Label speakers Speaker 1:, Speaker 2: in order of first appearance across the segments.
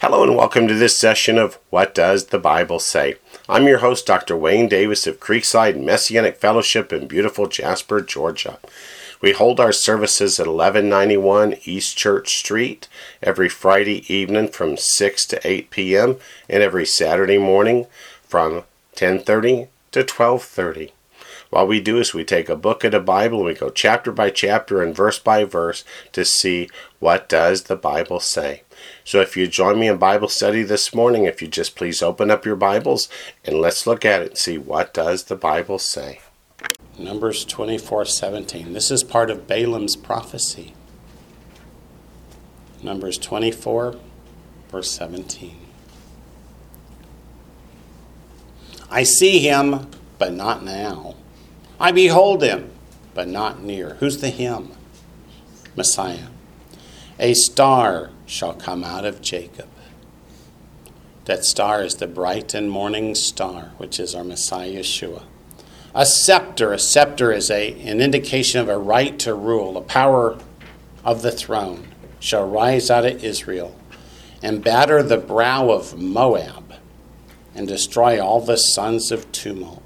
Speaker 1: Hello and welcome to this session of What Does the Bible Say? I'm your host, Dr. Wayne Davis of Creekside Messianic Fellowship in beautiful Jasper, Georgia. We hold our services at 1191 East Church Street every Friday evening from 6 to 8 p.m. and every Saturday morning from 10:30 to 12:30. What we do is we take a book of the Bible and we go chapter by chapter and verse by verse to see what does the Bible say. So if you join me in Bible study this morning, if you just please open up your Bibles and let's look at it and see what does the Bible say. Numbers 24:17. This is part of Balaam's prophecy. Numbers 24, verse 17. I see him, but not now. I behold him, but not near. Who's the him? Messiah. A star shall come out of Jacob. That star is the bright and morning star, which is our Messiah Yeshua. A scepter is an indication of a right to rule, a power of the throne, shall rise out of Israel and batter the brow of Moab and destroy all the sons of tumult.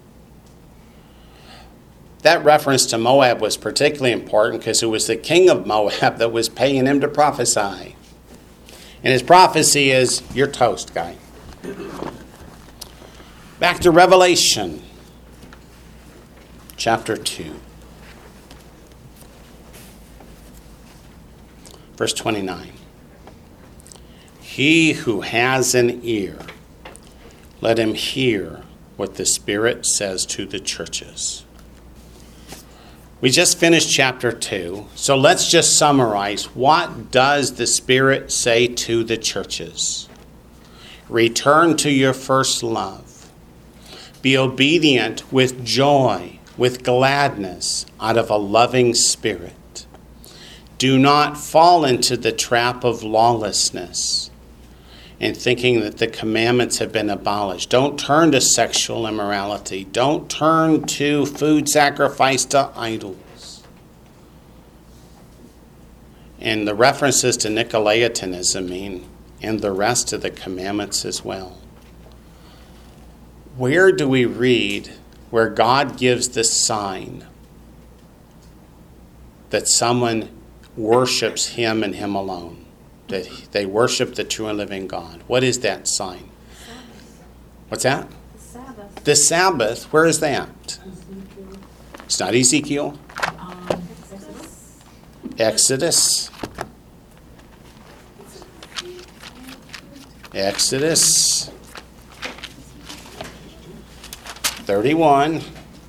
Speaker 1: That reference to Moab was particularly important because it was the king of Moab that was paying him to prophesy. And his prophecy is, you're toast, guy. Back to Revelation, chapter 2. Verse 29. He who has an ear, let him hear what the Spirit says to the churches. We just finished chapter 2, so let's just summarize. What does the Spirit say to the churches? Return to your first love. Be obedient with joy, with gladness, out of a loving spirit. Do not fall into the trap of lawlessness and thinking that the commandments have been abolished. Don't turn to sexual immorality. Don't turn to food sacrificed to idols. And the references to Nicolaitanism and the rest of the commandments as well. Where do we read where God gives the sign that someone worships him and him alone? That they worship the true and living God? What is that sign? What's that?
Speaker 2: The Sabbath.
Speaker 1: The Sabbath. Where is that? It's not Ezekiel. Exodus. Exodus 31.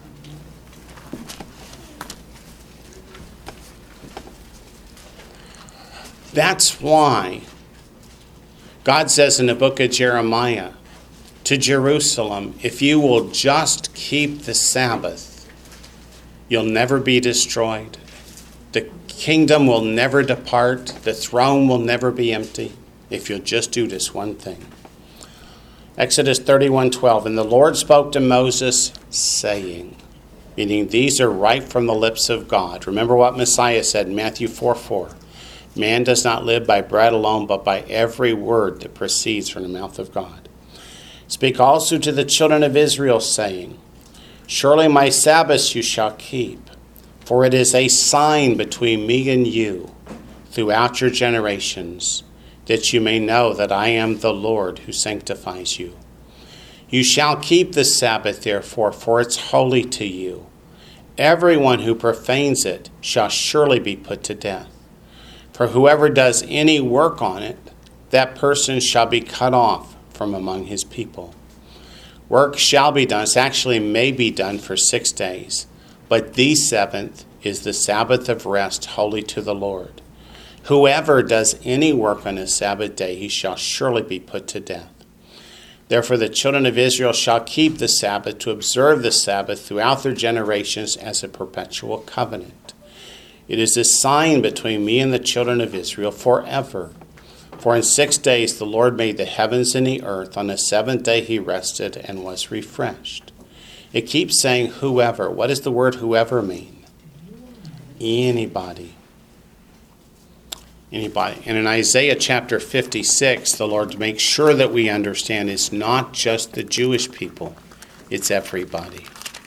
Speaker 1: That's why God says in the book of Jeremiah to Jerusalem, if you will just keep the Sabbath, you'll never be destroyed. The kingdom will never depart. The throne will never be empty if you'll just do this one thing. Exodus 31:12, and the Lord spoke to Moses, saying, meaning these are right from the lips of God. Remember what Messiah said in Matthew 4:4. Man does not live by bread alone, but by every word that proceeds from the mouth of God. Speak also to the children of Israel, saying, surely my Sabbaths you shall keep, for it is a sign between me and you throughout your generations, that you may know that I am the Lord who sanctifies you. You shall keep the Sabbath, therefore, for it's holy to you. Everyone who profanes it shall surely be put to death. For whoever does any work on it, that person shall be cut off from among his people. Work shall be done. It actually may be done for 6 days. But the seventh is the Sabbath of rest, holy to the Lord. Whoever does any work on a Sabbath day, he shall surely be put to death. Therefore the children of Israel shall keep the Sabbath, to observe the Sabbath throughout their generations as a perpetual covenant. It is a sign between me and the children of Israel forever. For in 6 days the Lord made the heavens and the earth. On the seventh day he rested and was refreshed. It keeps saying whoever. What does the word whoever mean? Anybody. Anybody? And in Isaiah chapter 56, the Lord makes sure that we understand it's not just the Jewish people, it's everybody.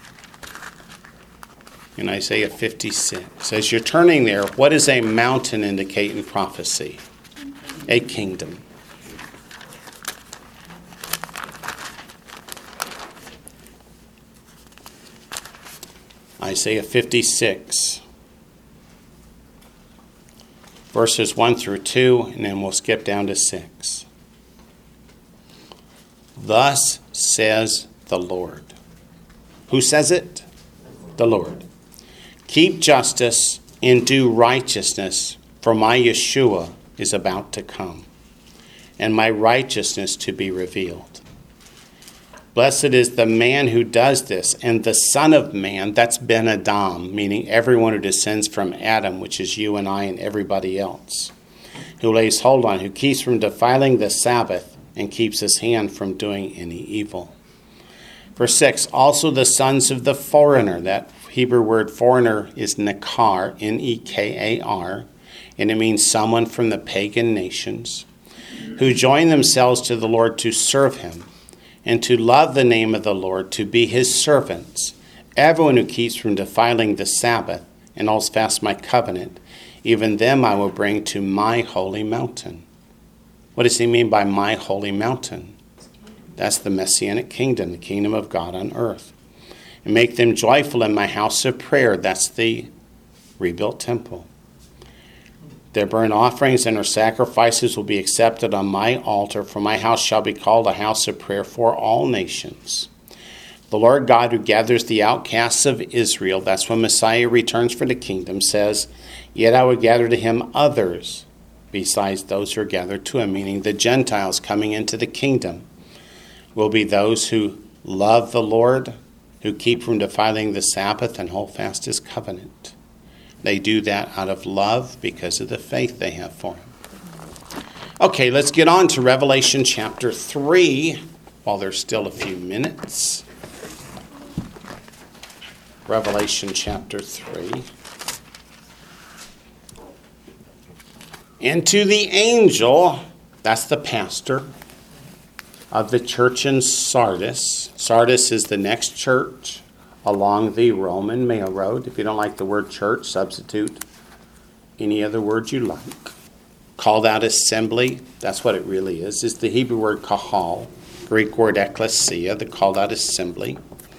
Speaker 1: In Isaiah 56, as you're turning there, what does a mountain indicate in prophecy? A kingdom. Isaiah 56, verses 1 through 2, and then we'll skip down to 6. Thus says the Lord. Who says it? The Lord. Keep justice and do righteousness, for my Yeshua is about to come, and my righteousness to be revealed. Blessed is the man who does this, and the Son of Man, that's Ben Adam, meaning everyone who descends from Adam, which is you and I and everybody else, who lays hold on, who keeps from defiling the Sabbath, and keeps his hand from doing any evil. Verse 6, also the sons of the foreigner, that Hebrew word foreigner is nekar, Nekar, and it means someone from the pagan nations, who join themselves to the Lord to serve him, and to love the name of the Lord, to be his servants. Everyone who keeps from defiling the Sabbath and holds fast my covenant, even them I will bring to my holy mountain. What does he mean by my holy mountain? That's the Messianic kingdom, the kingdom of God on earth. And make them joyful in my house of prayer. That's the rebuilt temple. Their burnt offerings and their sacrifices will be accepted on my altar, for my house shall be called a house of prayer for all nations. The Lord God who gathers the outcasts of Israel, that's when Messiah returns for the kingdom, says, yet I would gather to him others besides those who are gathered to him, meaning the Gentiles coming into the kingdom will be those who love the Lord, who keep from defiling the Sabbath and hold fast his covenant. They do that out of love because of the faith they have for him. Okay, let's get on to Revelation chapter 3 while there's still a few minutes. Revelation chapter 3. And to the angel, that's the pastor, of the church in Sardis. Sardis is the next church along the Roman mail road. If you don't like the word church, substitute any other word you like. Called out assembly, that's what it really is the Hebrew word kahal, Greek word ekklesia, the called out assembly.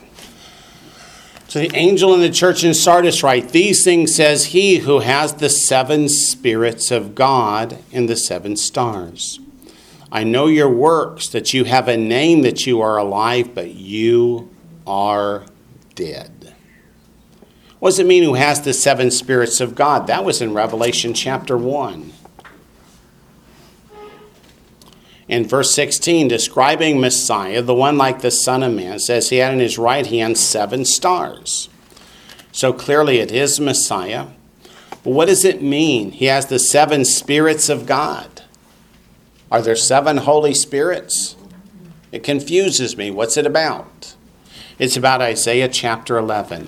Speaker 1: So the angel in the church in Sardis writes, these things says he who has the 7 spirits of God and the 7 stars. I know your works, that you have a name, that you are alive, but you are dead. What does it mean who has the 7 spirits of God? That was in Revelation chapter 1. In verse 16, describing Messiah, the one like the Son of Man, says he had in his right hand 7 stars. So clearly it is Messiah. But what does it mean? He has the 7 spirits of God. Are there 7 Holy Spirits? It confuses me. What's it about? It's about Isaiah chapter 11.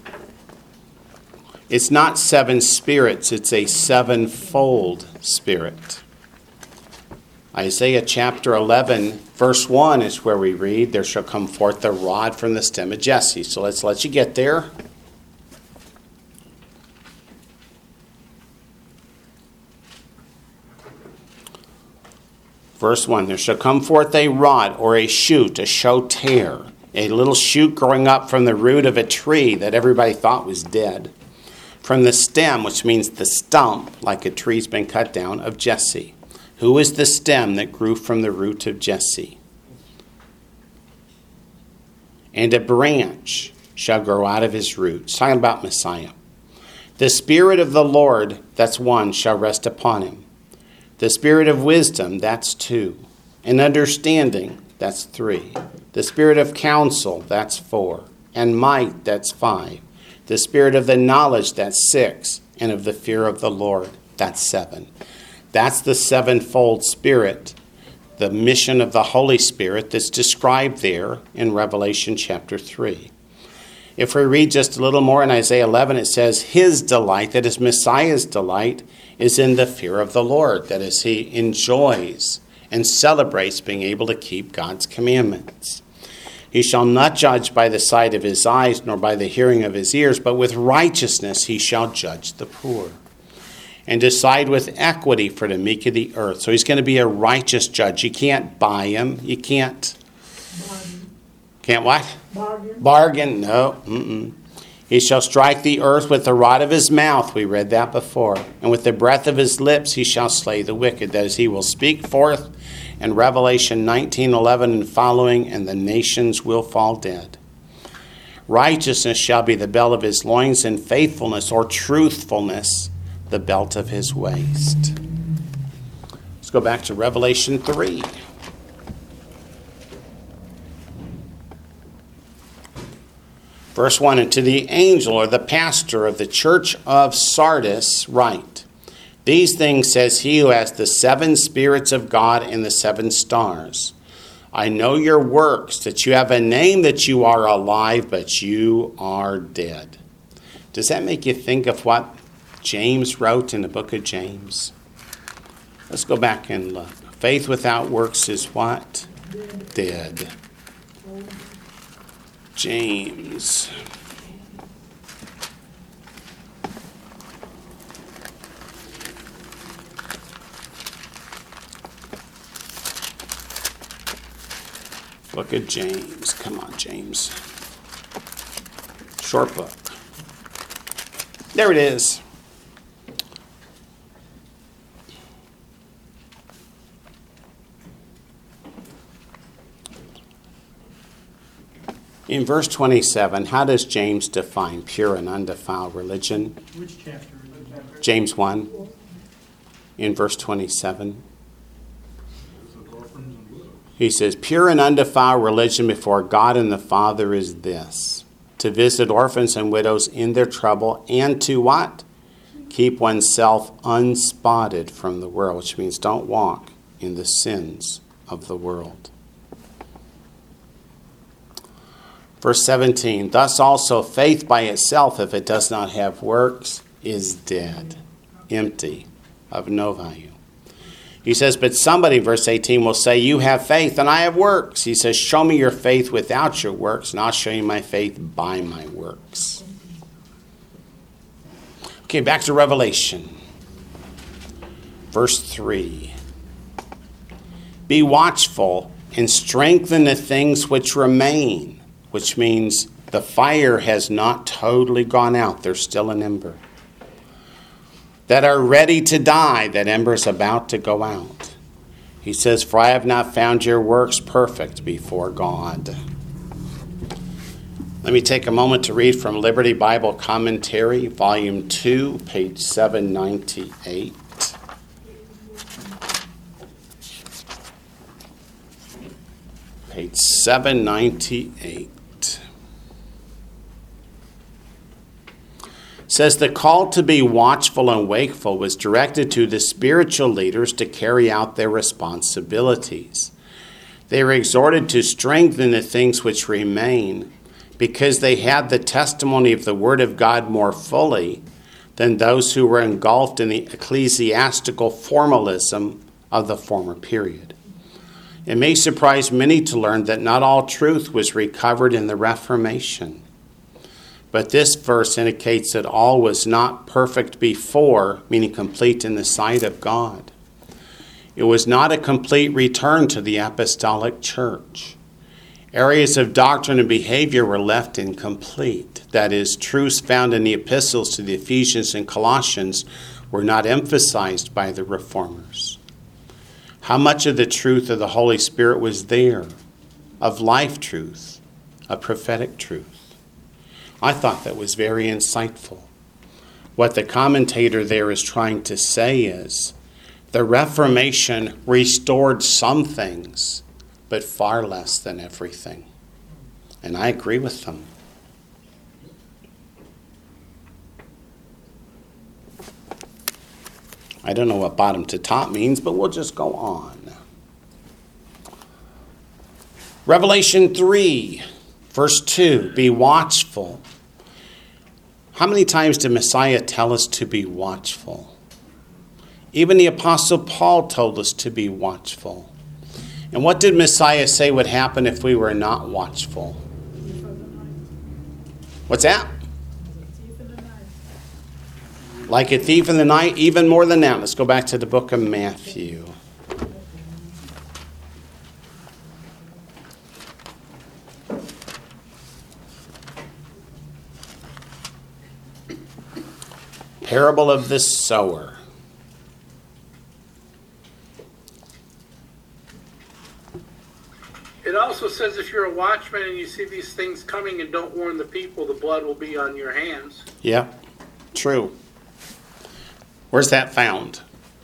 Speaker 1: It's not 7 spirits, it's a 7-fold spirit. Isaiah chapter 11, verse 1 is where we read, there shall come forth a rod from the stem of Jesse. So let's let you get there. Verse 1, there shall come forth a rod or a shoot, a shoter, a little shoot growing up from the root of a tree that everybody thought was dead, from the stem, which means the stump, like a tree's been cut down, of Jesse. Who is the stem that grew from the root of Jesse? And a branch shall grow out of his roots. Talking about Messiah. The Spirit of the Lord, that's 1, shall rest upon him. The Spirit of wisdom, that's 2. And understanding, that's 3. The Spirit of counsel, that's 4. And might, that's 5. The Spirit of the knowledge, that's 6. And of the fear of the Lord, that's 7. That's the 7-fold Spirit, the mission of the Holy Spirit that's described there in Revelation chapter 3. If we read just a little more in Isaiah 11, it says, his delight, that is Messiah's delight, is in the fear of the Lord. That is, he enjoys and celebrates being able to keep God's commandments. He shall not judge by the sight of his eyes, nor by the hearing of his ears, but with righteousness he shall judge the poor, and decide with equity for the meek of the earth. So he's going to be a righteous judge. You can't buy him. You can't. Can't what? Bargain. No. He shall strike the earth with the rod of his mouth. We read that before. And with the breath of his lips he shall slay the wicked. That is, he will speak forth in Revelation 19:11 and following, and the nations will fall dead. Righteousness shall be the belt of his loins, and faithfulness or truthfulness the belt of his waist. Let's go back to Revelation 3. Verse 1, and to the angel or the pastor of the church of Sardis write, these things says he who has the 7 spirits of God and the 7 stars. I know your works, that you have a name, that you are alive, but you are dead. Does that make you think of what James wrote in the book of James? Let's go back and look. Faith without works is what? Dead. James. Book of James. Come on, James. Short book. There it is. In verse 27, how does James define pure and undefiled religion?
Speaker 2: Which chapter is that?
Speaker 1: James 1, in verse 27. He says, pure and undefiled religion before God and the Father is this, to visit orphans and widows in their trouble, and to what? Keep oneself unspotted from the world, which means don't walk in the sins of the world. Verse 17, thus also faith by itself, if it does not have works, is dead, empty, of no value. He says, but somebody, verse 18, will say, you have faith and I have works. He says, show me your faith without your works, and I'll show you my faith by my works. Okay, back to Revelation. Verse 3. Be watchful and strengthen the things which remain, which means the fire has not totally gone out. There's still an ember. That are ready to die, that ember is about to go out. He says, for I have not found your works perfect before God. Let me take a moment to read from Liberty Bible Commentary, Volume 2, page 798. Page 798. Says the call to be watchful and wakeful was directed to the spiritual leaders to carry out their responsibilities. They were exhorted to strengthen the things which remain because they had the testimony of the Word of God more fully than those who were engulfed in the ecclesiastical formalism of the former period. It may surprise many to learn that not all truth was recovered in the Reformation. But this verse indicates that all was not perfect before, meaning complete in the sight of God. It was not a complete return to the apostolic church. Areas of doctrine and behavior were left incomplete. That is, truths found in the epistles to the Ephesians and Colossians were not emphasized by the reformers. How much of the truth of the Holy Spirit was there? Of life truth, of prophetic truth. I thought that was very insightful. What the commentator there is trying to say is the Reformation restored some things, but far less than everything. And I agree with them. I don't know what bottom to top means, but we'll just go on. Revelation 3. Verse 2, be watchful. How many times did Messiah tell us to be watchful? Even the Apostle Paul told us to be watchful. And what did Messiah say would happen if we were not watchful? What's that? Like a thief in the night, even more than that. Let's go back to the book of Matthew. Parable of the sower.
Speaker 2: It also says if you're a watchman and you see these things coming and don't warn the people, the blood will be on your hands.
Speaker 1: Yeah, true. Where's that found?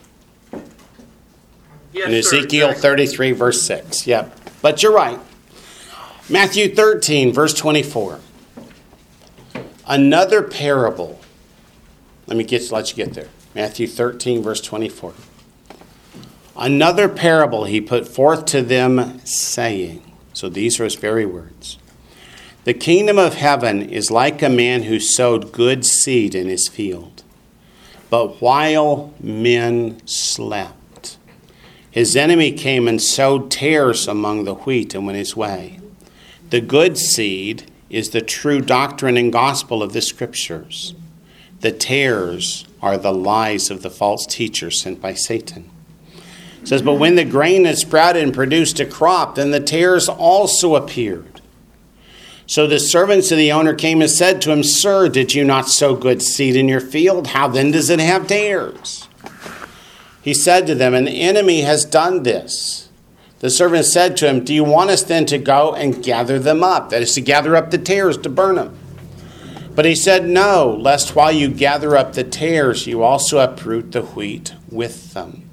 Speaker 2: Yes,
Speaker 1: In Ezekiel
Speaker 2: sir,
Speaker 1: 33, verse 6. Yep. But you're right. Matthew 13, verse 24. Another parable. Let you get there. Matthew 13, verse 24. Another parable he put forth to them, saying, so these are his very words. The kingdom of heaven is like a man who sowed good seed in his field. But while men slept, his enemy came and sowed tares among the wheat and went his way. The good seed is the true doctrine and gospel of the Scriptures. The tares are the lies of the false teachers sent by Satan. It says, but when the grain had sprouted and produced a crop, then the tares also appeared. So the servants of the owner came and said to him, Sir, did you not sow good seed in your field? How then does it have tares? He said to them, an enemy has done this. The servant said to him, do you want us then to go and gather them up? That is to gather up the tares to burn them. But he said, no, lest while you gather up the tares, you also uproot the wheat with them.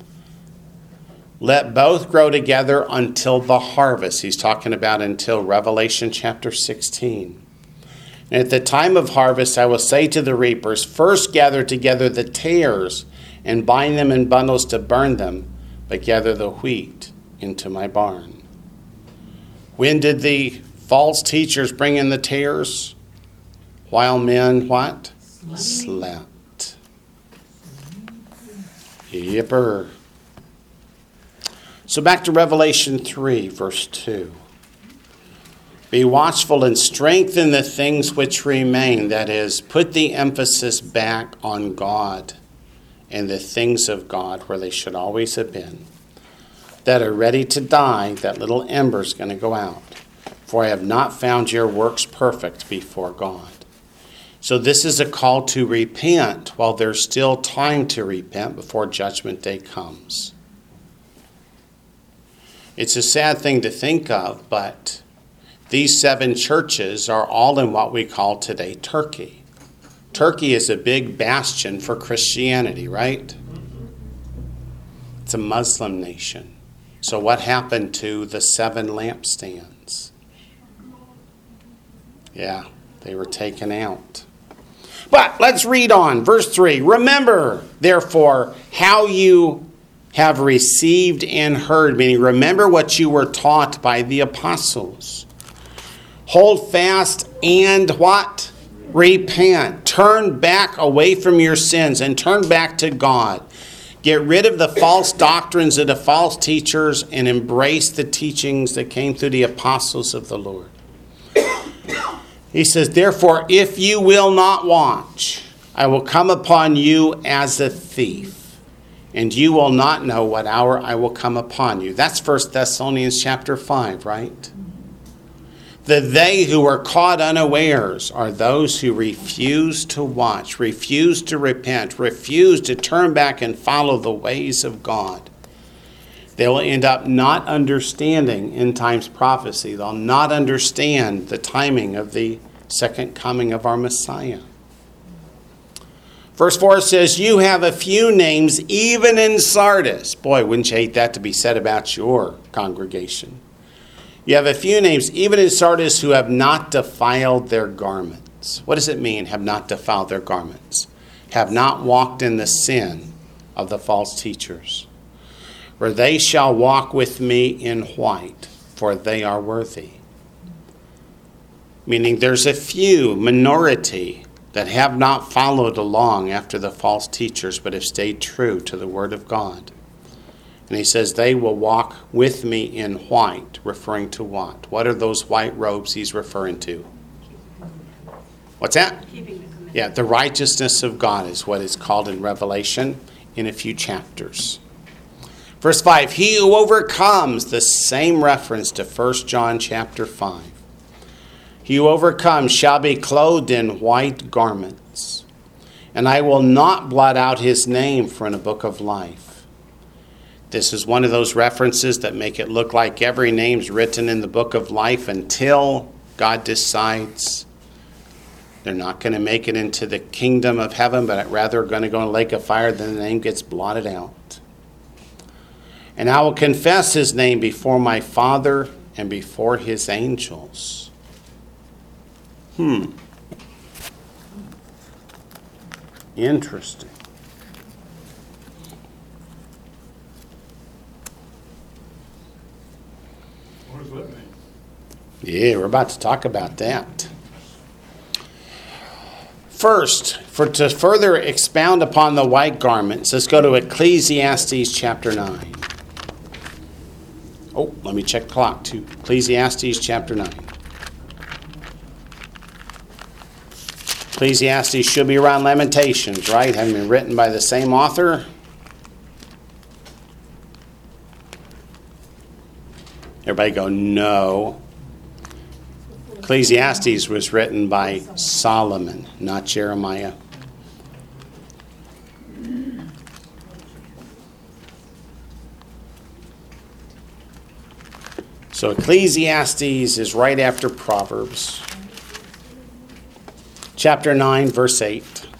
Speaker 1: Let both grow together until the harvest. He's talking about until Revelation chapter 16. And at the time of harvest, I will say to the reapers, first gather together the tares and bind them in bundles to burn them, but gather the wheat into my barn. When did the false teachers bring in the tares? While men, what? Slept. Yipper. So back to Revelation 3, verse 2. Be watchful and strengthen the things which remain. That is, put the emphasis back on God and the things of God where they should always have been. That are ready to die, that little ember's going to go out. For I have not found your works perfect before God. So this is a call to repent while there's still time to repent before Judgment Day comes. It's a sad thing to think of, but these 7 churches are all in what we call today Turkey. Turkey is a big bastion for Christianity, right? It's a Muslim nation. So what happened to the 7 lampstands? Yeah, they were taken out. But let's read on. Verse 3. Remember, therefore, how you have received and heard. Meaning, remember what you were taught by the apostles. Hold fast and what? Repent. Turn back away from your sins and turn back to God. Get rid of the false doctrines of the false teachers and embrace the teachings that came through the apostles of the Lord. He says, therefore, if you will not watch, I will come upon you as a thief, and you will not know what hour I will come upon you. That's 1 Thessalonians chapter 5, right? The they who are caught unawares are those who refuse to watch, refuse to repent, refuse to turn back and follow the ways of God. They will end up not understanding end times prophecy. They'll not understand the timing of the second coming of our Messiah. Verse 4 says, you have a few names even in Sardis. Boy, wouldn't you hate that to be said about your congregation? You have a few names even in Sardis who have not defiled their garments. What does it mean, have not defiled their garments? Have not walked in the sin of the false teachers. For they shall walk with me in white, for they are worthy. Meaning there's a few, minority, that have not followed along after the false teachers, but have stayed true to the Word of God. And he says, they will walk with me in white, referring to what? What are those white robes he's referring to? What's that?
Speaker 3: Keeping the commandments.
Speaker 1: Yeah, the righteousness of God is what is called in Revelation in a few chapters. Verse 5, he who overcomes, the same reference to 1 John chapter 5. He who overcomes shall be clothed in white garments, and I will not blot out his name from the book of life. This is one of those references that make it look like every name's written in the book of life until God decides they're not going to make it into the kingdom of heaven, but rather are going to go in a lake of fire, then the name gets blotted out. And I will confess his name before my Father and before his angels. Interesting.
Speaker 4: What does that mean?
Speaker 1: Yeah, we're about to talk about that. First, to further expound upon the white garments, let's go to Ecclesiastes chapter 9. Oh, let me check the clock too. Ecclesiastes chapter 9. Ecclesiastes should be around Lamentations, right? Having been written by the same author. Everybody go, no. Ecclesiastes was written by Solomon, not Jeremiah. So Ecclesiastes is right after Proverbs. Chapter 9, verse 8.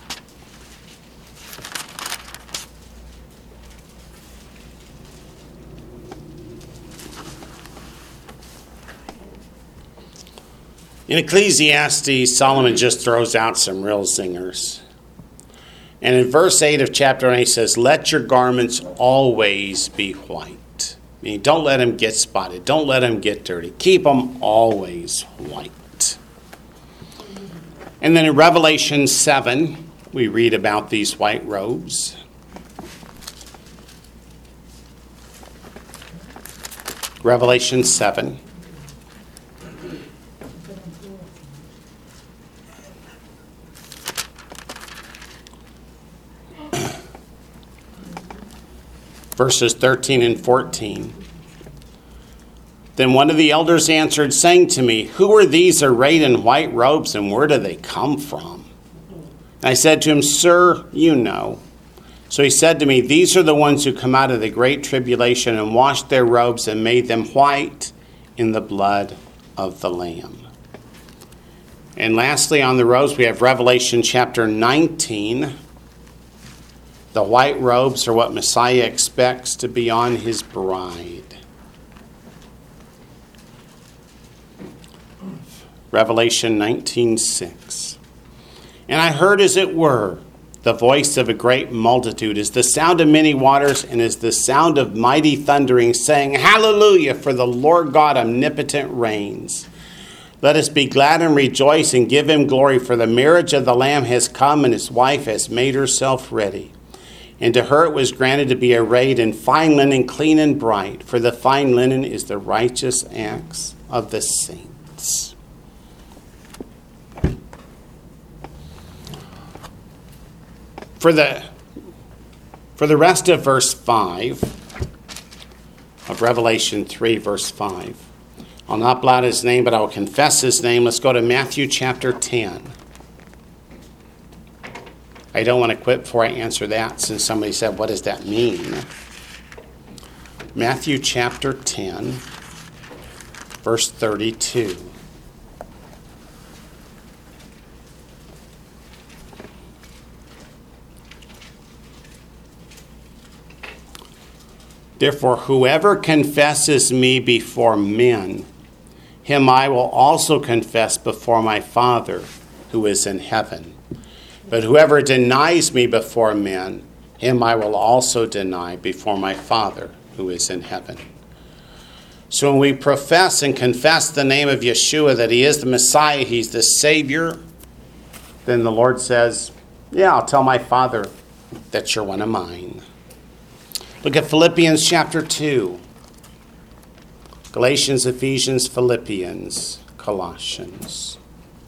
Speaker 1: In Ecclesiastes, Solomon just throws out some real zingers. And in verse 8 of chapter 9, he says, let your garments always be white. Meaning, don't let them get spotted. Don't let them get dirty. Keep them always white. And then in Revelation 7, we read about these white robes. Revelation 7. Verses 13 and 14. Then one of the elders answered, saying to me, who are these arrayed in white robes, and where do they come from? And I said to him, sir, you know. So he said to me, these are the ones who come out of the great tribulation and washed their robes and made them white in the blood of the Lamb. And lastly, on the robes, we have Revelation chapter 19. The white robes are what Messiah expects to be on his bride. Revelation 19:6. And I heard, as it were, the voice of a great multitude, as the sound of many waters, and as the sound of mighty thundering, saying, hallelujah, for the Lord God omnipotent reigns. Let us be glad and rejoice and give him glory, for the marriage of the Lamb has come, and his wife has made herself ready. And to her it was granted to be arrayed in fine linen, clean and bright, for the fine linen is the righteous acts of the saints. For the rest of verse 5 of Revelation 3, verse 5, I'll not blot his name, but I will confess his name. Let's go to Matthew chapter 10. I don't want to quit before I answer that, since somebody said, what does that mean? Matthew chapter 10, verse 32. Therefore, whoever confesses me before men, him I will also confess before my Father who is in heaven. But whoever denies me before men, him I will also deny before my Father who is in heaven. So when we profess and confess the name of Yeshua, that he is the Messiah, he's the Savior, then the Lord says, yeah, I'll tell my Father that you're one of mine. Look at Philippians chapter 2. Galatians, Ephesians, Philippians, Colossians.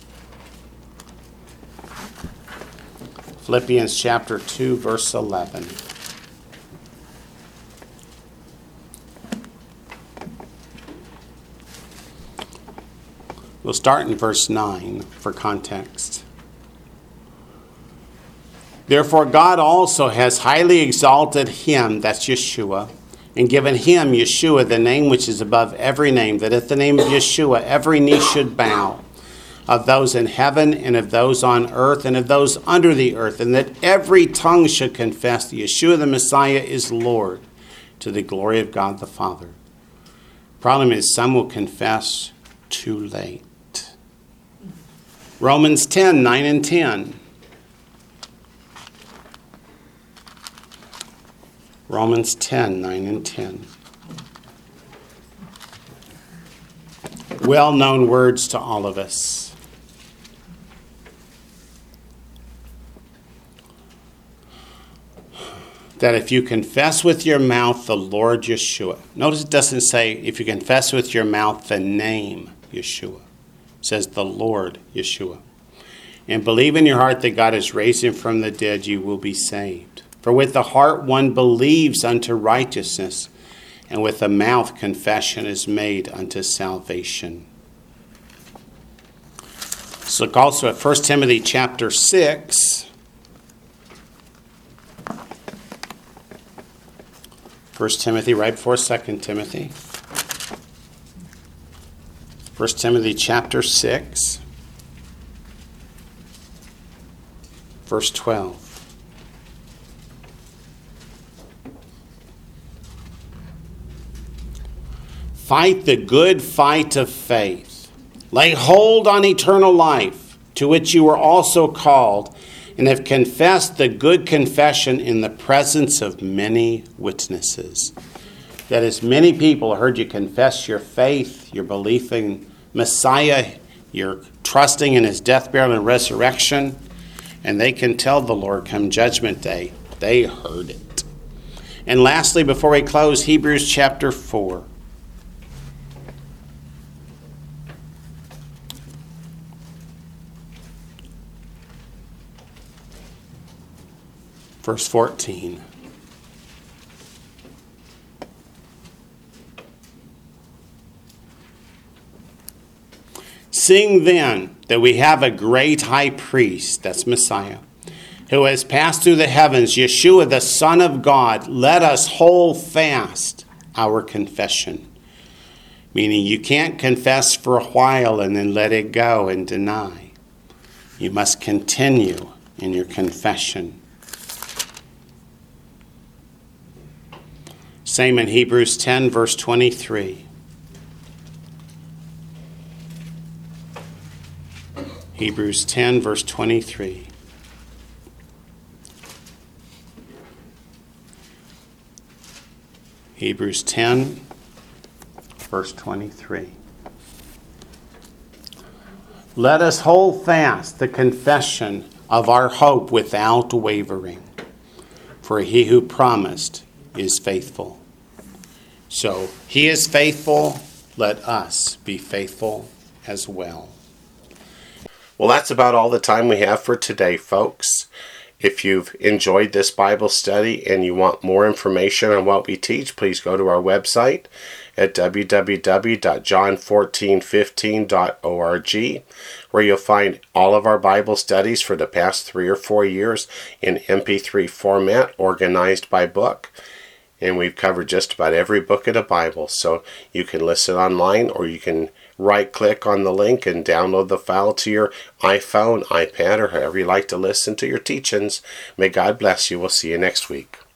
Speaker 1: Philippians chapter 2, verse 11. We'll start in verse 9 for context. Therefore God also has highly exalted him, that's Yeshua, and given him, Yeshua, the name which is above every name, that at the name of Yeshua every knee should bow, of those in heaven and of those on earth and of those under the earth, and that every tongue should confess that Yeshua the Messiah is Lord, to the glory of God the Father. Problem is, some will confess too late. Romans 10, 9 and 10. Romans 10, 9 and 10. Well-known words to all of us. That if you confess with your mouth the Lord Yeshua. Notice it doesn't say if you confess with your mouth the name Yeshua. It says the Lord Yeshua. And believe in your heart that God has raised him from the dead, you will be saved. For with the heart one believes unto righteousness, and with the mouth confession is made unto salvation. Let's look also at 1 Timothy chapter 6. 1 Timothy, right before 2 Timothy. 1 Timothy chapter 6, verse 12. Fight the good fight of faith. Lay hold on eternal life, to which you were also called, and have confessed the good confession in the presence of many witnesses. That is, many people heard you confess your faith, your belief in Messiah, your trusting in his death, burial, and resurrection, and they can tell the Lord come Judgment Day, they heard it. And lastly, before we close, Hebrews chapter 4. Verse 14. Seeing then that we have a great high priest, that's Messiah, who has passed through the heavens, Yeshua, the Son of God, let us hold fast our confession. Meaning you can't confess for a while and then let it go and deny. You must continue in your confession. Same in Hebrews 10, verse 23. Hebrews 10, verse 23. Hebrews 10, verse 23. Let us hold fast the confession of our hope without wavering, for he who promised is faithful. So he is faithful, let us be faithful as well. Well, that's about all the time we have for today, folks. If you've enjoyed this Bible study and you want more information on what we teach, please go to our website at www.john1415.org, where you'll find all of our Bible studies for the past 3 or 4 years in MP3 format, organized by book. And we've covered just about every book of the Bible, so you can listen online, or you can right-click on the link and download the file to your iPhone, iPad, or however you like to listen to your teachings. May God bless you. We'll see you next week.